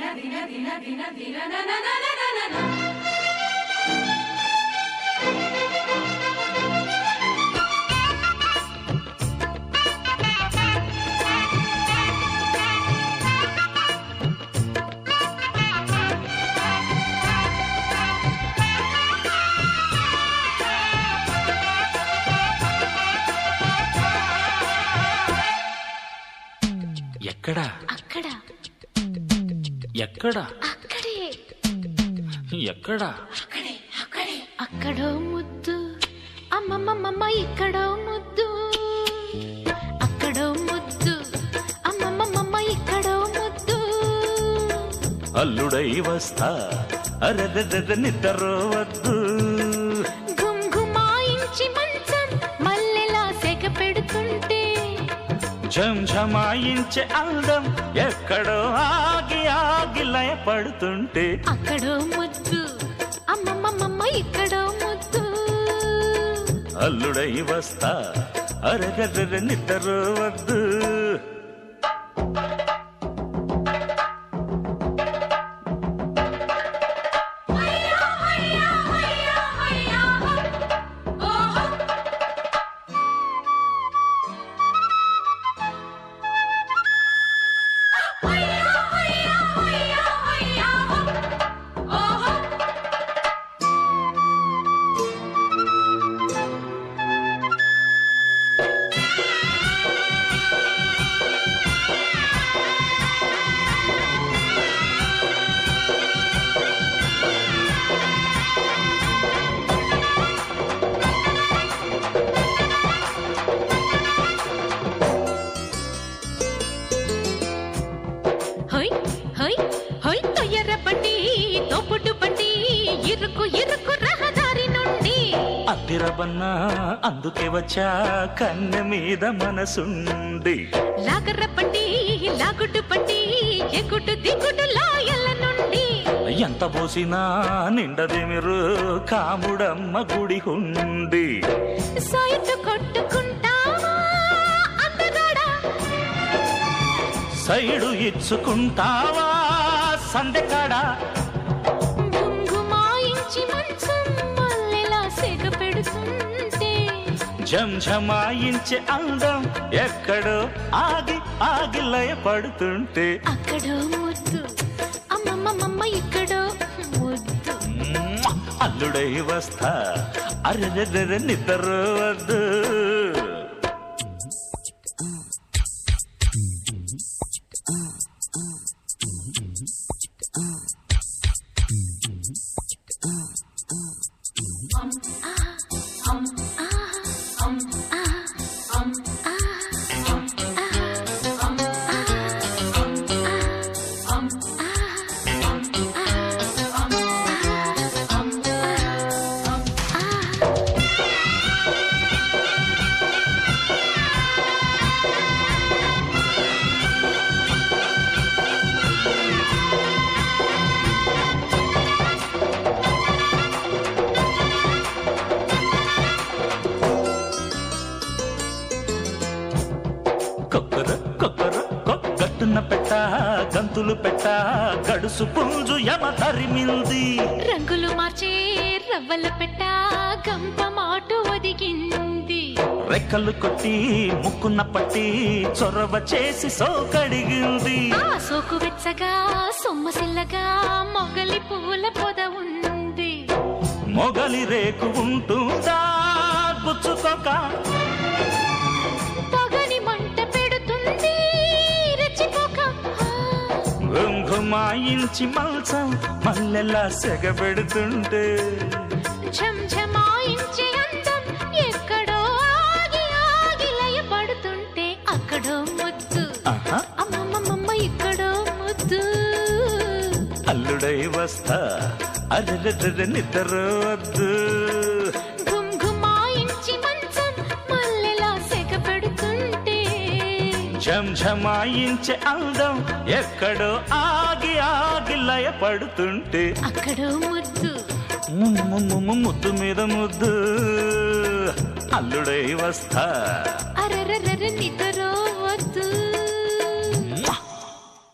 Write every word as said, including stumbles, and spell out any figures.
ఎక్కడా అక్కడ ఎక్కడా అక్కడే ఎక్కడా అక్కడే అక్కడే అక్కడో ముద్దు అమ్మమ్మమ్మ ఇక్కడో ముద్దు అక్కడో ముద్దు అమ్మమ్మమ్మ ఇక్కడో ముద్దు అల్లుడై వస్తా అరెరెరె నిద్రో వద్దు గుంగుమాయించి మంచం మల్లెలా సెగ పెడుతుంటే ఝంఝమాయించే అందం ఎక్కడో ఆగి ఆగి లయ పడుతుంటే అక్కడో ముద్దు అమ్మమ్మమ్మ ఇక్కడో ముద్దు అల్లుడై వస్తా అరెరెరె నిద్రో వద్దు అద్దిరబన్నా అందుకే వచ్చా కన్నె మీద మనసుండి లాగర్ర పండి లాగుడు పండి ఎగుడు దిగుడు లాయల నుండి ఎంత పోసినా నిండది మీరు కాముడమ్మ గుడి హుండి సాయటు కొట్టుకుంటావా అందగాడా సైడు ఇచ్చుకుంటావా సందెకాడా గుంగుమాయించి మంచం మల్లెలా సెగ పెడుతుంటే ఝంఝమాయించే అందం ఎక్కడో ఆగి ఆగి లయ పడుతుంటే అక్కడో ముద్దు అమ్మమ్మమ్మ ఇక్కడో ముద్దు అల్లుడై వస్తా అరెరెరె నిద్ర వద్దు కొక్కర కొక్కర కొక్కట్టున్న పెట్ట గంతులు పెట్ట గడుసు పుంజు యమ తరిమింది రంగులు మార్చే రవ్వల పెట్ట గంప మాటు ఒదిగింది రెక్కలు కొట్టి ముక్కున్న పట్టి చొరవ చేసి సోకడిగింది ఆ సోకు వెచ్చగా సొమ్మసిల్లగా మొగలి పూల పొద ఉంది మొగలి రేకు ఉంటుందా గుచ్చుకోక పొగని మంట పెడుతుంది రెచ్చిపోక గుంగుమాయించి మల్చం మల్లెలా సెగ పెడుతుంటే ఝంఝమాయించే అందం ఎక్కడో ఆగి ఆగి లయ పడుతుంటే అక్కడో ముద్దు అమ్మమ్మమ్మ ఇక్కడో ముద్దు అల్లుడై వస్తా అరెరెరె నిద్ర వద్దు గుంగుమాయించి మంచం మల్లెలా సెగ పెడుతుంటే ఝంఝమాయించే అందం ఎక్కడో ఆగి ఆగి లయ పడుతుంటే అక్కడో ముద్దు ముద్దు మీద ముద్దు అల్లుడై వస్తా అరెరెరె నిద్రో